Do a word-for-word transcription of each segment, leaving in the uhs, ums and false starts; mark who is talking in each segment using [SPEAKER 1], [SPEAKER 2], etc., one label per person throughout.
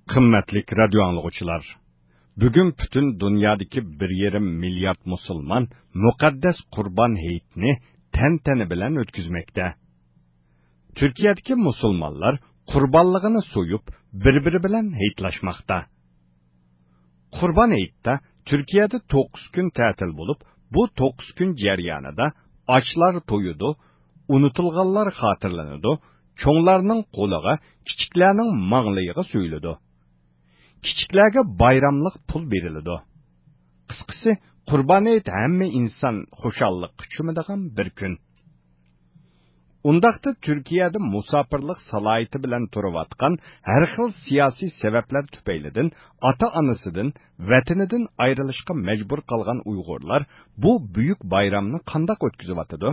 [SPEAKER 1] Qimmatli radio anglag'uchilar, bugun butun dunyodagi bir yarim milliard musulmon muqaddas Qurbon hayitini tantana bilan o'tkazmoqda. Turkiyadagi musulmonlar qurbonligini so'yib, bir-biri bilan hayitlashmoqda. Qurbon hayitda Turkiyada to'qqiz kun ta'til bo'lib, bu to'qqiz kun jarayonida ochlar to'yidi, unutilganlar xotirlanadi, cho'nglarning qo'liga, kichiklarning manglayiga so'yiladi. Kichiklarga bayramlik pul beriladi. Qisqasi, Qurbon hayit hamma inson xushalliqqa cho'madigan bir kun. Undaqda Turkiyada musofirlik salohiyati bilan turayotgan har xil siyosiy sabablar tufaylidan ota-onasidan, vatanidan ayrilishga majbur qolgan Uyg'urlar bu buyuk bayramni qanday o'tkazyotadi?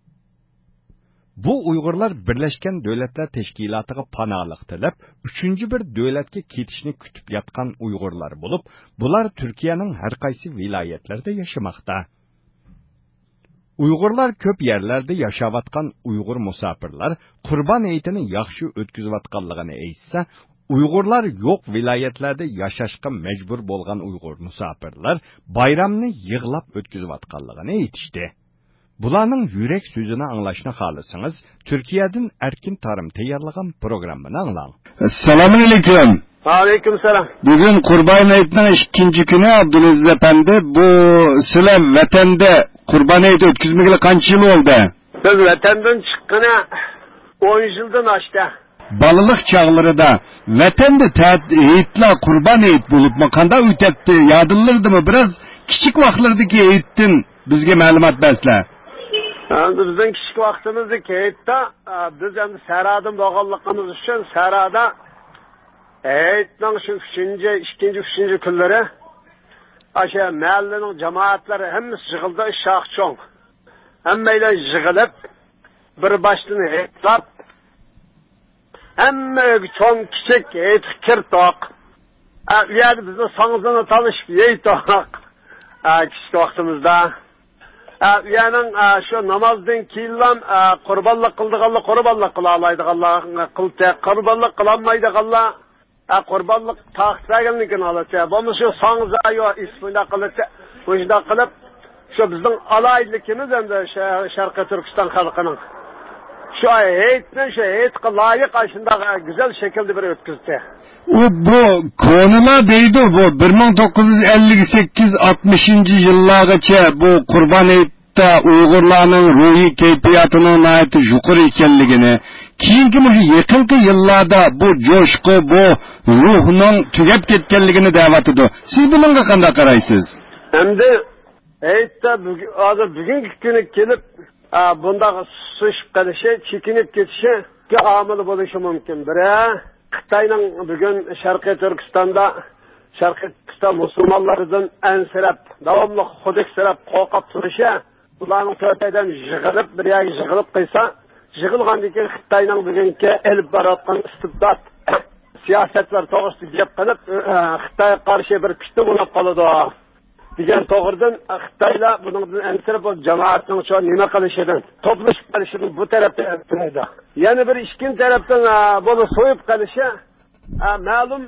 [SPEAKER 1] Bu Uyg'urlar Birlashgan Davlatlar Tashkilotiga panohlik tilab, uchinchi bir davlatga ketishni kutib yotgan Uyg'urlar bo'lib, bular Turkiyaning har qaysi viloyatlarida yashamoqda. Uyg'urlar ko'p yerlarda yashayotgan Uyg'ur musofirlar Qurbon hayitini yaxshi o'tkazayotganligini aytsa, Uyg'urlar yo'q viloyatlarda yashashga majbur bo'lgan Uyg'ur musofirlar bayramni yig'lab o'tkazayotganligini aytishdi. Bularning yurak so'zini anglashni xohlasangiz, Turkiyadan Erkin Tarim tayyorlagan programmani anglang.
[SPEAKER 2] Assalomu alaykum.
[SPEAKER 3] Aleyküm selam.
[SPEAKER 2] Bugün Qurbon hayitining ikkinchi kuni Abdulaziz efendi, bu sizlar vatanda Qurbon hayiti o'tkazmaga qancha yil bo'ldi?
[SPEAKER 3] Biz vatandan chiqqana o'n yildan oshdi.
[SPEAKER 2] Balalik chog'larida vatanda hayitlar Qurbon hayit bo'libmi, qanday o'tadi? Yodinglardami? Biroz kichik vaqtlardagi hayitdan bizga ma'lumot bersizlar.
[SPEAKER 3] Endi bizning kichik vaqtimizdagi hayitda biz endi Saradan bo'lganligimiz uchun Sarada hayitning shu uchinchi, ikkinchi, uchinchi kunlari aşağı mahallaning jamoatlari hammasi yig'ildi, shoxcho'ng. Hammaylar yig'ilib, bir boshdan hayitlab, hamma cho'ng kichik hayit kirtoq. Yani bizni song'izini tanishib yeytoq. Kichik vaqtimizda yani şu namazdan keyin qurbonlik qildiganlar qurbonlik qila oladiganlar qildi, qurbonlik qilolmaydiganlar qurbonlik taqdirganligini oladi. Bunu şu song'iz ayo ismida qiladi. Shunda qilib, şu bizning alaylikimiz endi Sharqiy Turkiston xalqining şu hayitni şu hayitga loyiq shunday go'zal shaklda bir o'tkazdi.
[SPEAKER 2] U bu konular deydi, bu bir ming to'qqiz yuz ellik sakkiz oltmishinchi yillargacha bu Qurbon hayitda Uyg'urlarning ruhiy kayfiyatining nihoyat yuqori ekanligini, keyingi shu yaqinqi yillarda bu jo'shqi, bu ruhning tugab ketganligini da'vatidi. Siz bunga qanday qaraysiz?
[SPEAKER 3] Endi hayitda hozir bugungi kuni kelib bundaqa susishib qolishi, chekinib ketishi omili bo'lishi mumkin. Biri Xitoyning bugun Sharqiy Turkistonda Sharqiy Turkiston musulmonlaridan ansirab, davomli xudiksirab qo'rqib turishi, ularning to'rtadan yig'ilib, bir yerga yig'ilib qo'ysa, yig'ilgandan keyin Xitoyning bugungi elib borayotgan istibdod siyosatlar to'g'risida gap qilib, Xitoyga qarshi bir kuchli bo'lib qoladi degan to'g'ridan Xitoylar buningdan ansirab jamoatning shu nima qilishidan, to'plashib qolishidan bu tarafda aytdi. Yana bir ikkinchi tarafdan buni so'yib qolishi ma'lum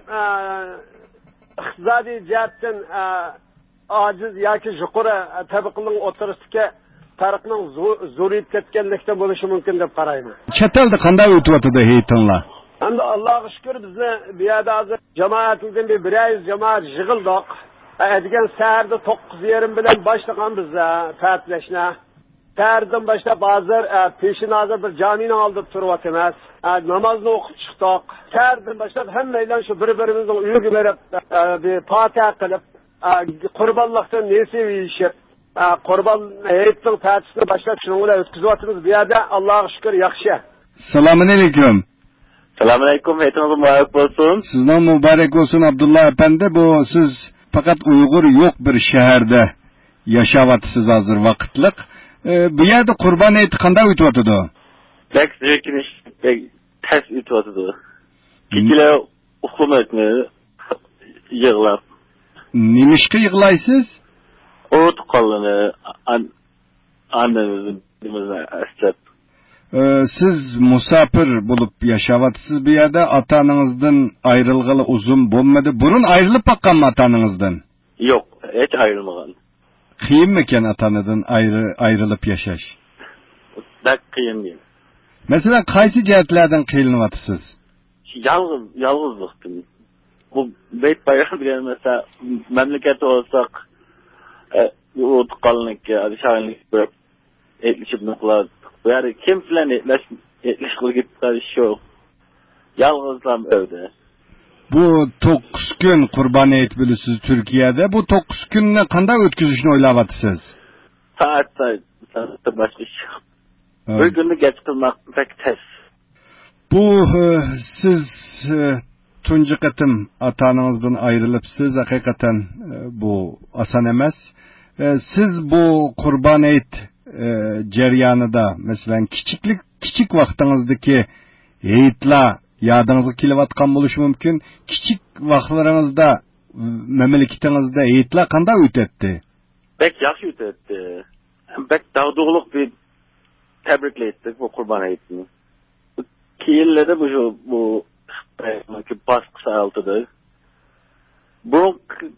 [SPEAKER 3] iqtisodiy jihatdan ojiz yoki yuqori tabaqaning o'rtasidagi farqning zo'rayib ketganlikdan bo'lishi mumkin deb qarayman.
[SPEAKER 2] Chet elda qanday o'tyapti hayitlar?
[SPEAKER 3] Endi Allohga shukr, bizni bu yerda hozir jamoatimizdan bir yuz jamoat yig'ildik. Degan saharda to'qqiz yarim bilan boshlagan biz ta'tilashni. Sahardan boshlab hozir peshin hozir bir jamining oldida turyapmiz. Namozni o'qib chiqdik. Sahardan boshlab hammaylar shu bir-birimizning uyiga berib, bir fotiha qilib, qurbonlikdan nasib yeyishib, qurbon hayitning ta'tilini boshlab shuni bilan o'tkazyapmiz. Bu yerda Allohga shukr yaxshi.
[SPEAKER 2] Assalomu alaykum.
[SPEAKER 4] Assalomu alaykum. Hayitingiz muborak bo'lsin.
[SPEAKER 2] Sizning muborak bo'lsin Abdulla efendi. Bu siz fakat Uyg'ur yo'q bir shaharda yashayapsiz hozir vaqtliq. E, bu yerda Qurbon hayiti qanday o'tyapti?
[SPEAKER 4] Bek zikinish, bek tas o'tyapti. Kechilar uxlamaymi? Yig'lab.
[SPEAKER 2] Nimishqa yig'laysiz?
[SPEAKER 4] O't qolini an annamizni aslab.
[SPEAKER 2] Ee, siz musafir bulup yaşavatsız bir yerde ata-ananızdan ayrılgalı uzun bulmadı. Burun ayrılıp bakkan mı ata-ananızdan?
[SPEAKER 4] Yok, hiç ayrılmagan.
[SPEAKER 2] Kıyım mıken ata-anadan ayrı, ayrılıp yaşaş?
[SPEAKER 4] Bek kıyım değil.
[SPEAKER 2] Mesela kaysi cihetlerden kıyılınıvatısız?
[SPEAKER 4] Yalğız, yalğızlıktım. Bu beyt bayram bilen mesela memleketi olsak e, o tukalınlık ya, dışarılık bırak etleşip nuklar. Yani kim filan etleş, etleş kıl gittikleri şey yok. Yalğızlam öyle.
[SPEAKER 2] Bu dokuz gün kurban et bilisiz Türkiye'de. Bu dokuz günne kanda ötküzüşünü oylavatısız?
[SPEAKER 4] Saat saat, saat başka şey yok.
[SPEAKER 2] Evet.
[SPEAKER 4] Bir günü geç kılmak pek tez.
[SPEAKER 2] Bu e, siz e, tuncu kıtım ata-ananızdan ayrılıp siz hakikaten e, bu asan emez. E, siz bu kurban et e, ceryanıda mesela kiçiklik kiçik vaxtınızdaki eyitla yadınızı kilovatkan buluşu mümkün. Kiçik vaxtlarınızda memleketinizde eyitla kanda ötetti?
[SPEAKER 4] Pek yaxşı ötetti. Pek dağdığılık bir tebrikle ettik bu kurban eyitini. Kiyillerde bu şu bu baskısı altıdır. Bu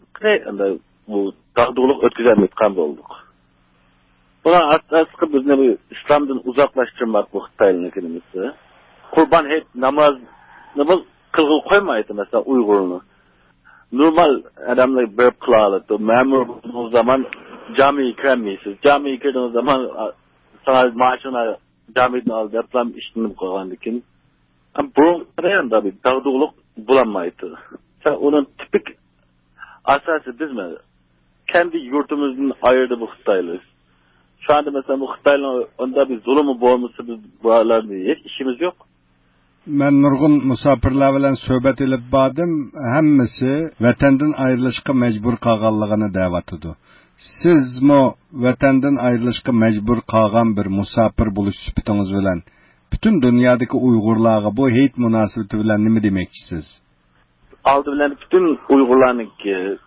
[SPEAKER 4] bu dağdığılık ötküzen etkan olduk. Buna aslında biz ne bu İslam'dan uzaklaştırmak bu Xitaylı'nın kelimesi. Kurban et namaz namaz kılgıl koymaydı mesela Uygur'unu. Normal adamlar böyle kılalı. Memur o zaman camiye giremeysiz. Camiye girdiğiniz zaman sana maaşına camiden al yapılan işini koyarken. Ama bu reyanda bir dağdığılık bulamaydı. Sen onun tipik asası biz mi? Kendi yurtumuzun ayırdı bu Xitaylı. Şu anda mesela bu Xitaylı'nın onda bir zulümü boğulması biz buralarda hiç işimiz yok.
[SPEAKER 2] Ben nurgun musafirler bilen söhbet edip badım, hemmisi vatenden ayrılışka mecbur kalganlığını davatıdı. Siz mi vatenden ayrılışka mecbur kalgan bir musafir buluş süpütünüz bilen bütün dünyadaki Uygurlarga bu heyt münasebeti bilen nimi demekçisiz?
[SPEAKER 4] Aldı bilen bütün Uygurların ki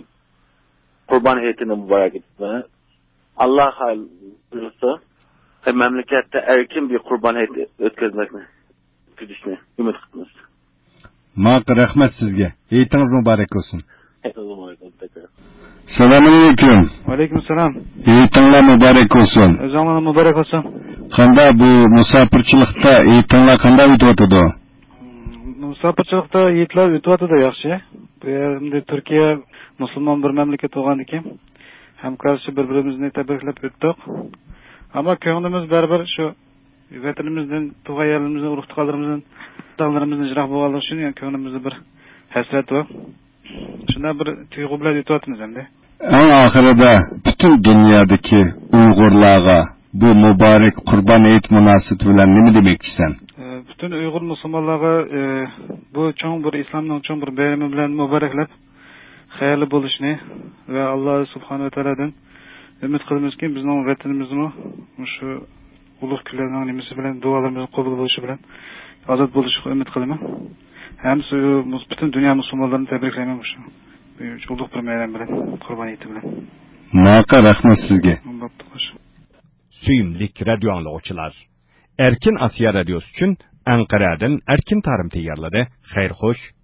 [SPEAKER 4] kurban heyetini mübarek etme. Allah hal buyursa memlekette erkin bir kurban heyeti ötközmekini düşünü, ümit kıtınız.
[SPEAKER 2] Maqı rahmet sizge. Heyetiniz mübarek olsun.
[SPEAKER 5] Selamun aleyküm.
[SPEAKER 6] Aleyküm selam.
[SPEAKER 5] Heyetiniz mübarek olsun.
[SPEAKER 6] Özanlar mübarek olsun.
[SPEAKER 5] Kanda bu musafirçilikta heyetiniz kanda ötüyordu?
[SPEAKER 6] Musafirçilikta heyetler ötüyordu yaxşı. Bu yerinde Türkiye Müslüman bir memleket olgan ekan. Hem karşı birbirimizni tebriklep öttük. Ama köңümüz berber şu vatanimizden, tuğay yerimizden, uruktuqalarımızdan, dağlarımızdan jirak boğalı üçün yani köңümüzde bir hasret var. Şuna bir tuygu bilen ötüyatımız hem de.
[SPEAKER 5] En ahirede bütün dünyadaki Uygurlarga bu mübarek kurban eyit münasebeti bilen nimi demekçisen?
[SPEAKER 6] E, bütün Uygur Müslümanlarga e, bu çoğun bir İslam'ın çoğun bir beyremi bilen mübareklep hayırlı buluşunu ve Allah Subhanahu ve Teala'dan ümit kılımız ki bizning vatanimizmi şu ulug' kunlarning nimasi bilan duolarimizni qabul bo'lishi bilan ozod bo'lishiga umid qilaman. Ham bütün dünya musulmonlarini tabriklayman shu ulug' bir bayram bilan, Qurban hayiti bilan.
[SPEAKER 5] Maqı rahmet sizge.
[SPEAKER 1] Suyumlik radyo anlıqçılar. Erkin Asya Radyosu üçün Ankara'dan Erkin Tarım tayarladı. Xeyr hoş.